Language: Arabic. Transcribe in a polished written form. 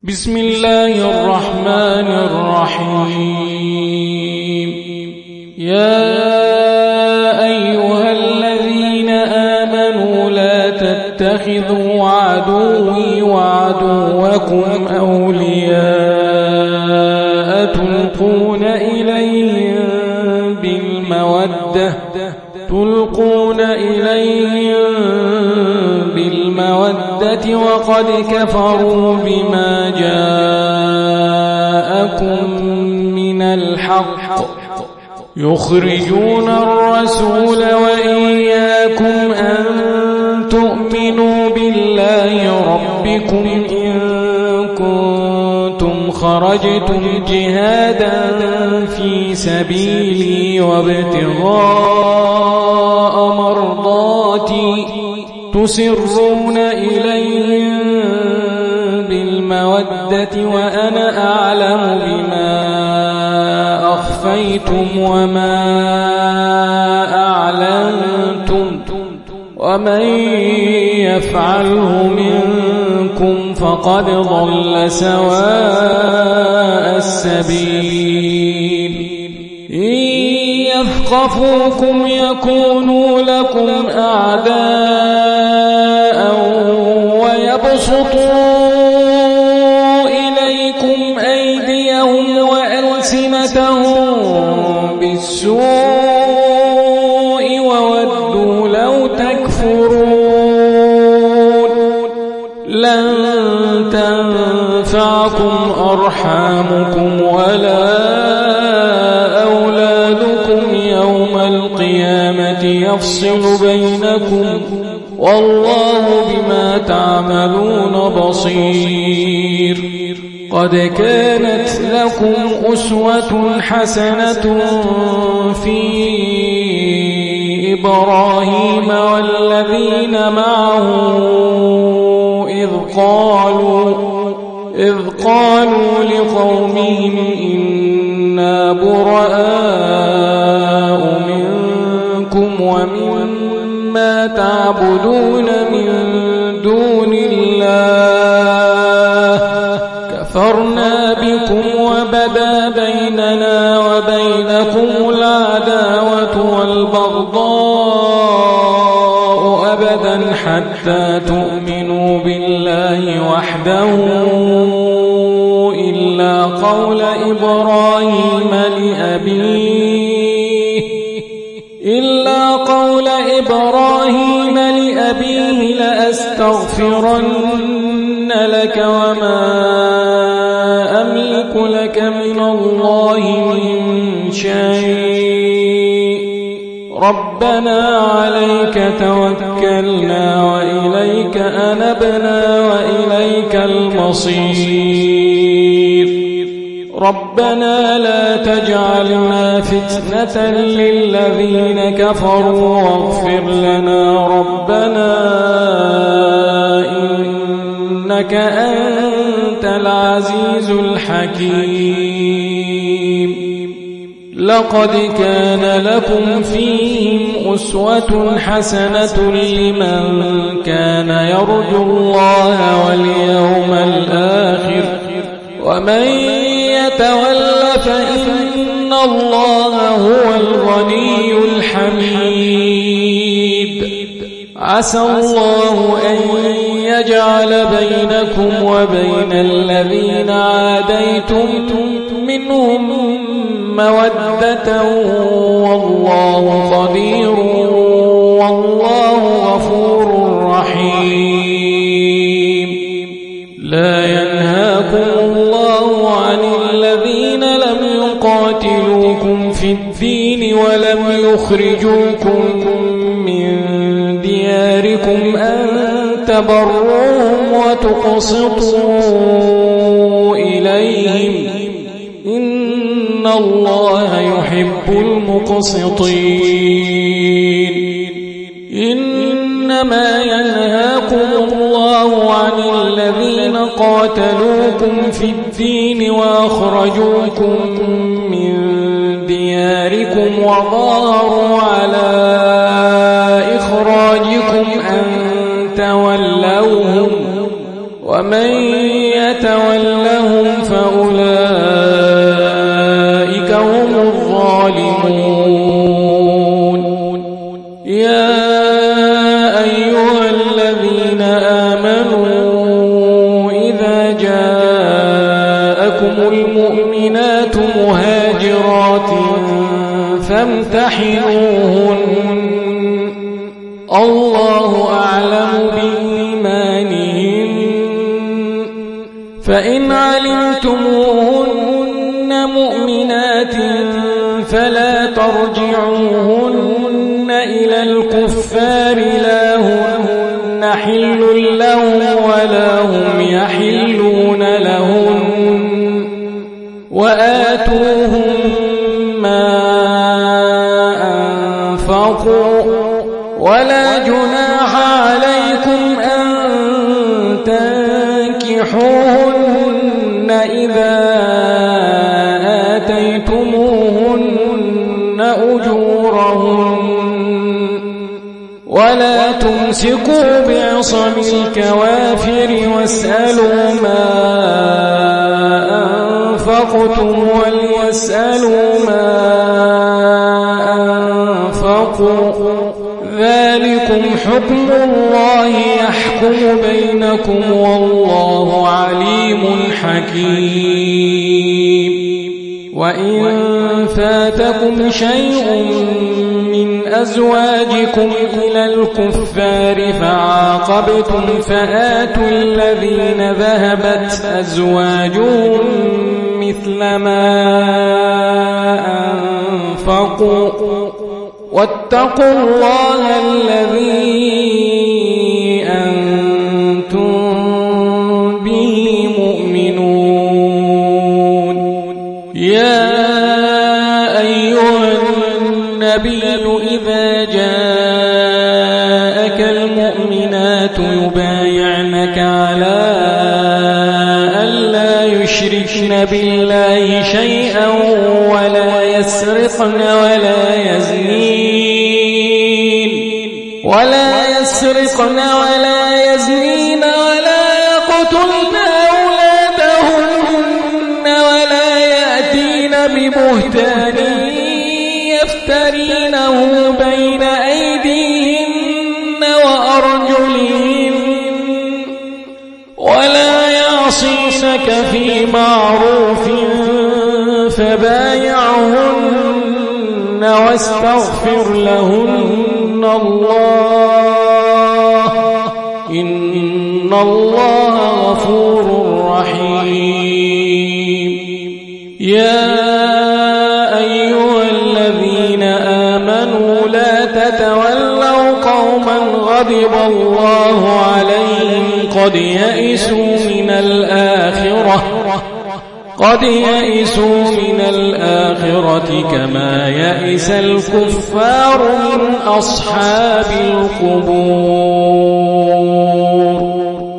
بسم الله الرحمن الرحيم. يا أيها الذين آمنوا لا تتخذوا عدوي وعدوكم أولياء تلقون إليهم بالمودة وقد كفروا بما جاءكم من الحق يخرجون الرسول وإياكم أن تؤمنوا بالله ربكم إن كنتم خرجتم جهادا في سبيلي وابتغاء مرضاتي تسرون إليهم بالمودة وأنا أعلم بما أخفيتم وما أعلنتم ومن يفعله منكم فقد ضل سواء السبيل. إن يثقفوكم يكونوا لكم أعداء ويبسطوا إليكم أيديهم وألسنتهم بالسوء وودوا لو تكفرون. لن تنفعكم أرحامكم ولا أولادكم يوم القيامة يفصل بينكم والله بما تعملون بصير. قد كانت لكم أسوة حسنة في إبراهيم والذين معه إذ قالوا لقومهم إنا براء منكم ومما تعبدون من دون الله كفرنا بكم وبدا بيننا وبينكم العداوة والبغضاء أبدا حتى تؤمنوا بالله وحده إلا قول إبراهيم لأبيه لأستغفرن لك وما أملك لك من الله من شيء ربنا عليك توكلنا وإليك أنبنا وإليك المصير. ربنا لا تجعلنا فتنة للذين كفروا واغفر لنا ربنا إنك أنت العزيز الحكيم. لقد كان لكم فيهم أسوة حسنة لمن كان يرجو الله واليوم الآخر ومن يتول فإن الله هو الغني الحميد. عسى الله أن يجعل بينكم وبين الذين عاديتم منهم مودة والله قدير والله غفور رحيم. لا ينهاكم الله عن الذين لم يقاتلوكم في الدين ولم يخرجوكم من دياركم أن تبروهم وتقسطوا إليهم إن الله يحب المقسطين. إنما ينهاكم الله عن الذين قاتلوكم في الدين وأخرجوكم من دياركم وظاهروا على إخراجكم أن تولوهم ومن يتولهم فأولئك هم الظالمون. يا أيها الذين آمنوا إذا جاءكم المؤمنات مهاجرات فامتحنوهن الله أعلم بإيمانهن فإن علمتموهن مؤمنات فلا ترجعوهن إلى الكفار لا هن حل لهم ولا هم يحلون لهم وآتوهم ما أنفقوا ولا جناح عليكم أن تنكحوهن إذا آتيتموهن أجورهن ولا تمسكوا بعصم الكوافر واسألوا ما أنفقتم وليسألوا ما أنفقوا ذلكم حكم الله يحكم بينكم والله عليم حكيم. وإن فاتكم شيء من أزواجكم إلى الكفار فعاقبتم فآتوا الذين ذهبت أزواجهم مثل ما أنفقوا واتقوا الله الذي أنتم به مؤمنون. يا أيها النبي إذا جاءك المؤمنات يبايعنك على ألا يشركن بالله شيئا ولا يسرقن ولا يزنين ولا يقتلن أولادهن ولا يأتين ببهتان يفترينه بين أيديهن وأرجلهن ولا يعصينك في معروف فبايعهن واستغفر لهن الله إن الله غفور رحيم. يا أيها الذين آمنوا لا تتولوا قوما غضب الله عليهم قد يئسوا من الآخرة كما يئس الكفار من أصحاب القبور.